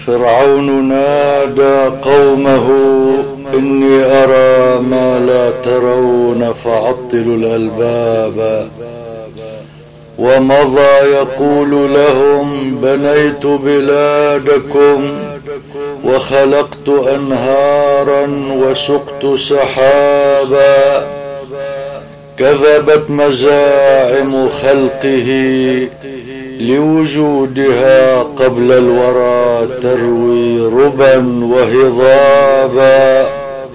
فرعون نادى قومه إني أرى ما لا ترون فعطلوا الألباب، ومضى يقول لهم بنيت بلادكم وخلقت أنهارا وسقت سحابا، كذبت مزاعم خلقه لوجودها قبل الورى تروي ربا وهضابا،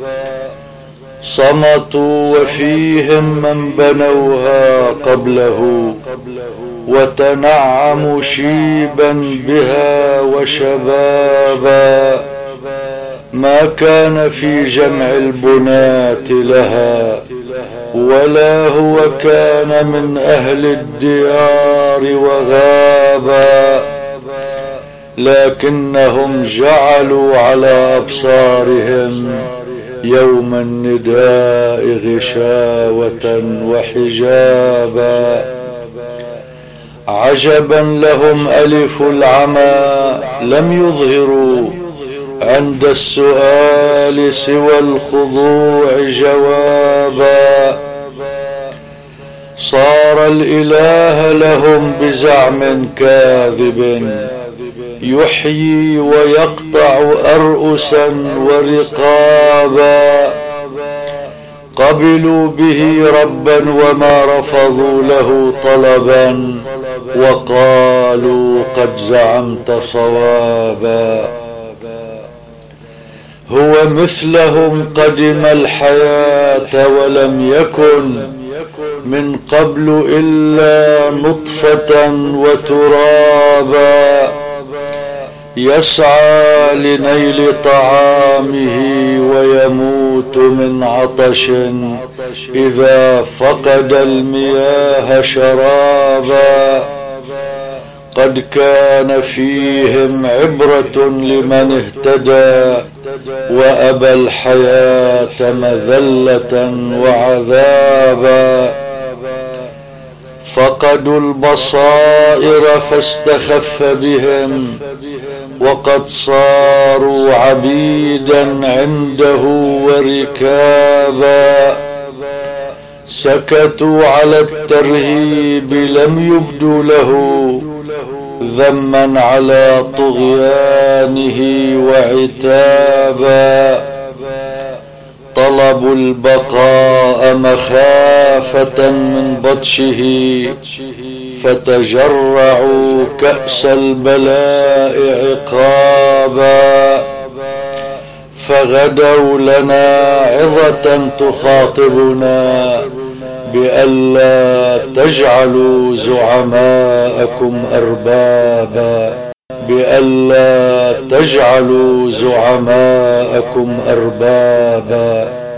صمتوا وفيهم من بنوها قبله وتنعموا شيبا بها وشبابا، ما كان في جمع البنات لها ولا هو كان من أهل الديار وغابا، لكنهم جعلوا على أبصارهم يوم النداء غشاوة وحجابا، عجبا لهم ألف العمى لم يظهروا عند السؤال سوى الخضوع جوابا، صار الإله لهم بزعم كاذب يحيي ويقطع أرؤسا ورقابا، قبلوا به ربا وما رفضوا له طلبا وقالوا قد زعمت صوابا، هو مثلهم قدم الحياة ولم يكن من قبل إلا نطفة وترابا، يسعى لنيل طعامه ويموت من عطش إذا فقد المياه شرابا، قد كان فيهم عبرة لمن اهتدى وأبى الحياة مذلة وعذابا، فقدوا البصائر فاستخف بهم وقد صاروا عبيدا عنده وركابا، سكتوا على الترهيب لم يبدوا له ذما على طغيانه وعتابا، طلبوا البقاء مخافة من بطشه فتجرعوا كأس البلاء عقابا، فغدوا لنا عظة تخاطبنا بألا تجعلوا زعماءكم أربابا، بألا تجعلوا زعماءكم أربابا.